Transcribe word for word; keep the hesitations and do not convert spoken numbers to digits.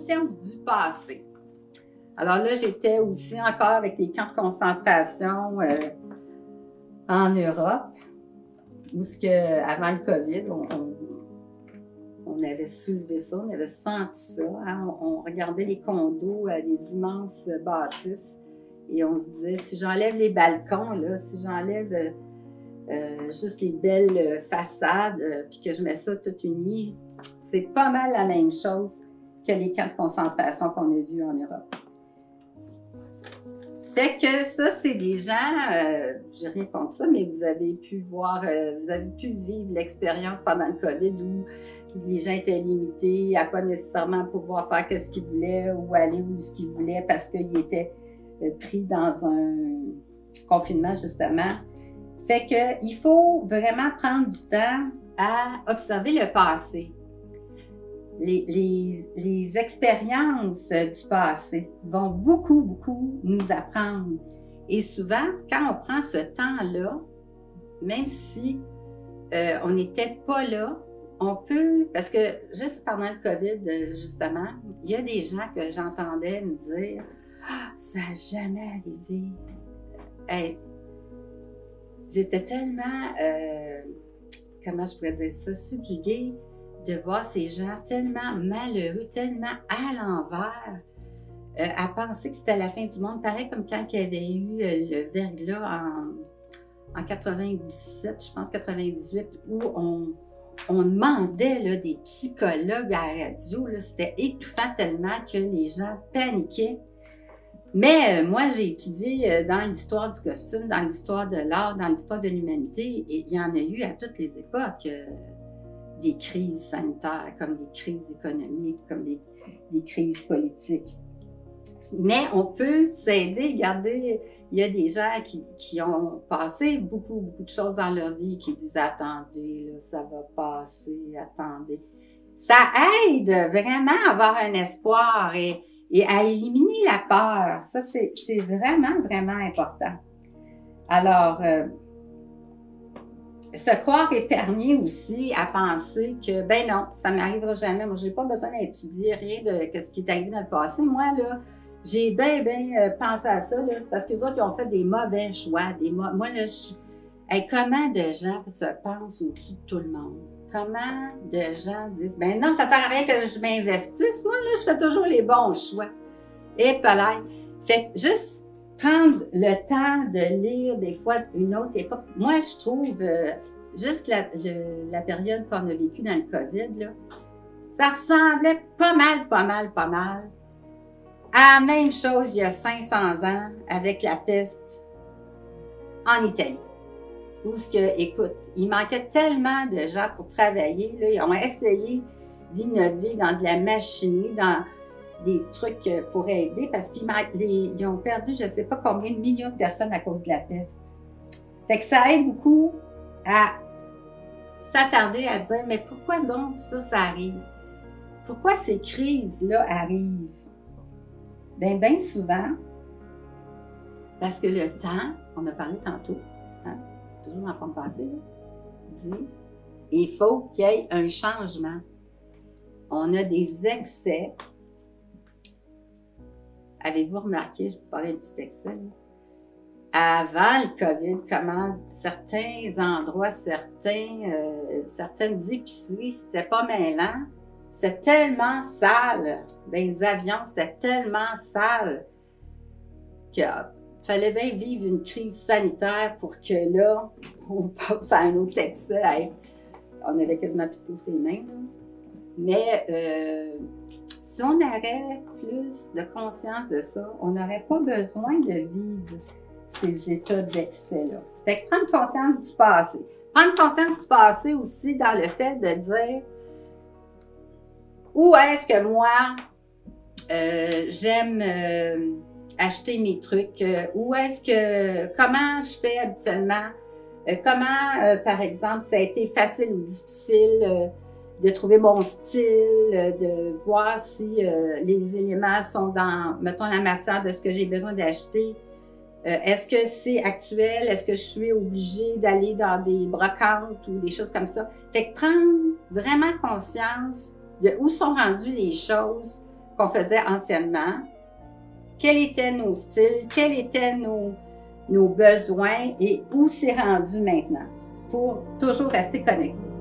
conscience du passé. Alors là, j'étais aussi encore avec les camps de concentration euh, en Europe, où ce que, avant le COVID, on, on, on avait soulevé ça, on avait senti ça. Hein? On, on regardait les condos, euh, les immenses bâtisses, et on se disait, si j'enlève les balcons, là, si j'enlève euh, euh, juste les belles façades, euh, puis que je mets ça tout uni, c'est pas mal la même chose que les camps de concentration qu'on a vus en Europe. Fait que ça, c'est des gens, euh, j'ai rien contre ça, mais vous avez pu voir, euh, vous avez pu vivre l'expérience pendant le COVID où les gens étaient limités à pas nécessairement pouvoir faire ce qu'ils voulaient ou aller où ce qu'ils voulaient parce qu'ils étaient euh, pris dans un confinement, justement. Fait que il faut vraiment prendre du temps à observer le passé. Les, les, les expériences du passé vont beaucoup, beaucoup nous apprendre. Et souvent, quand on prend ce temps-là, même si euh, on n'était pas là, on peut, parce que juste pendant le COVID, justement, il y a des gens que j'entendais me dire « Ah, ça n'a jamais arrivé. Hey, » J'étais tellement, euh, comment je pourrais dire ça, subjuguée de voir ces gens tellement malheureux, tellement à l'envers, euh, à penser que c'était la fin du monde. Pareil comme quand il y avait eu euh, le verglas en, en quatre-vingt-dix-sept, je pense quatre-vingt-dix-huit, où on, on demandait là, des psychologues à la radio. C'était étouffant tellement que les gens paniquaient. Mais euh, moi, j'ai étudié euh, dans l'histoire du costume, dans l'histoire de l'art, dans l'histoire de l'humanité, et il y en a eu à toutes les époques. Euh, des crises sanitaires, comme des crises économiques, comme des, des crises politiques. Mais on peut s'aider. Regardez, il y a des gens qui, qui ont passé beaucoup, beaucoup de choses dans leur vie, qui disent « Attendez, là, ça va passer, attendez. » Ça aide vraiment à avoir un espoir et, et à éliminer la peur. Ça, c'est vraiment, vraiment important. Alors, euh, se croire épargné aussi à penser que, ben non, ça ne m'arrivera jamais. Moi, je n'ai pas besoin d'étudier rien de ce qui est arrivé dans le passé. Moi, là, j'ai bien, bien pensé à ça. C'est parce que les autres, ils ont fait des mauvais choix. Des mo Moi, là, je... Hey, comment de gens se pensent au-dessus de tout le monde? Comment de gens disent, ben non, ça ne sert à rien que je m'investisse. Moi, là, je fais toujours les bons choix. Et pareil. Fait que juste prendre le temps de lire des fois une autre époque. Moi, je trouve euh, juste la, le, la période qu'on a vécue dans le COVID, là, ça ressemblait pas mal, pas mal, pas mal à la même chose il y a cinq cents ans avec la peste en Italie. Où ce que, écoute, il manquait tellement de gens pour travailler, là, ils ont essayé d'innover dans de la machinerie, dans des trucs pour aider parce qu'ils ils ont perdu je ne sais pas combien de millions de personnes à cause de la peste. Fait que ça aide beaucoup à s'attarder à dire mais pourquoi donc ça, ça arrive? Pourquoi ces crises-là arrivent? Bien, bien souvent, parce que le temps, on a parlé tantôt, hein, toujours dans la forme passée, là, dit il faut qu'il y ait un changement. On a des excès. Avez-vous remarqué, je vais vous parler un petit excès, avant le COVID, comment certains endroits, certains, euh, certaines épiceries, c'était pas mêlant. C'était tellement sale. Les avions, c'était tellement sale qu'il fallait bien vivre une crise sanitaire pour que là, on passe à un autre excès. Hey, on avait quasiment plus poussé les mains. Là. Mais euh, si on avait plus de conscience de ça, on n'aurait pas besoin de vivre ces états d'excès-là. Fait que prendre conscience du passé. Prendre conscience du passé aussi dans le fait de dire où est-ce que moi, euh, j'aime euh, acheter mes trucs, euh, où est-ce que, comment je fais habituellement, euh, comment, euh, par exemple, ça a été facile ou difficile euh, de trouver mon style, euh, de voir si euh, les éléments sont dans, mettons, la matière de ce que j'ai besoin d'acheter. Euh, est-ce que c'est actuel? Est-ce que je suis obligée d'aller dans des brocantes ou des choses comme ça? Fait que prendre vraiment conscience de où sont rendues les choses qu'on faisait anciennement, quels étaient nos styles, quels étaient nos, nos besoins et où c'est rendu maintenant pour toujours rester connecté.